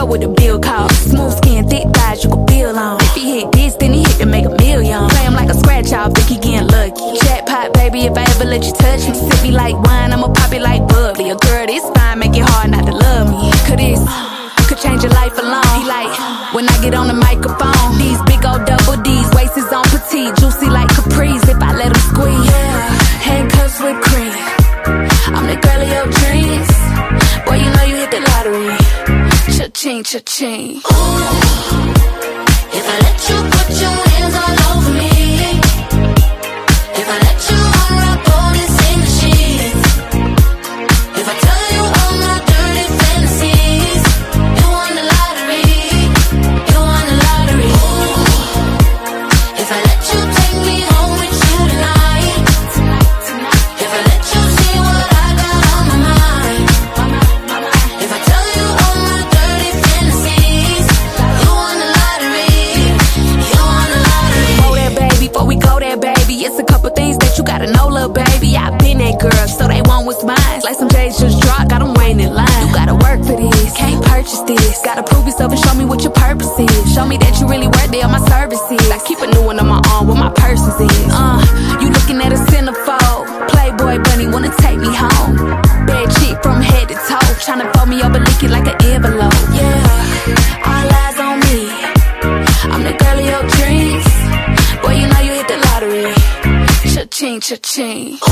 what the bill cost. Smooth skin, thick thighs, you can feel on. If he hit this, then he hit to make a million. Play him like a scratch off, think he getting lucky. Jackpot, baby, if I ever let you touch me. Sip me like wine, I'ma pop it like bubbly. A girl this fine, make it hard not to love me. Cause this could change your life alone. He like, when I get on the microphone, these big old double D's, waist is on petite, juicy like Caprice. If I let him squeeze, yeah, handcuffs with cream. I'm the girl of your dreams. Boy, you know you hit the lottery. Cha-ching, cha-ching. Ooh, if I let you put your hands all over me, if I let you unwrap all this in the sheets, if I tell you all my dirty fantasies, you won the lottery, you won the lottery. Ooh, if I let you take me home with you tonight, if I let you see what I got on my mind, if I tell you all my dirty fantasies, you won the lottery, you won the lottery. Before that, baby, before we go there, baby, it's a couple things that you gotta know, little baby. I've been that girl, so they want what's mine. Like some J's just dropped, got them waiting in line. You gotta work for this, can't purchase this. Gotta prove yourself and show me what your purpose is. Show me that you really worth it on my services. I keep a new one on my arm where my purses is. You looking at a centerfold. Playboy bunny wanna take me home. Bad chick from head to toe, tryna fold me up and lick it like an envelope. Yeah, all eyes on me. I'm the girl of your dreams. Boy, you know you hit the lottery. Cha-ching, cha-ching.